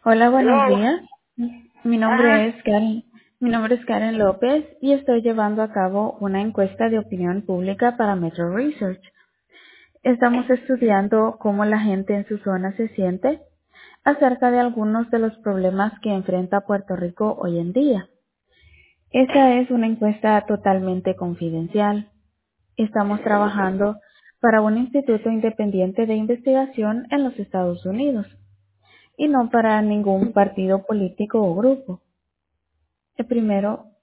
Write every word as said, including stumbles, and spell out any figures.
Hola, buenos Hello. días. Mi nombre Ajá. es Karen. Mi nombre es Karen López y estoy llevando a cabo una encuesta de opinión pública para Metro Research. Estamos estudiando cómo la gente en su zona se siente acerca de algunos de los problemas que enfrenta Puerto Rico hoy en día. Esta es una encuesta totalmente confidencial. Estamos trabajando para un instituto independiente de investigación en los Estados Unidos y no para ningún partido político o grupo. Eh, Primero,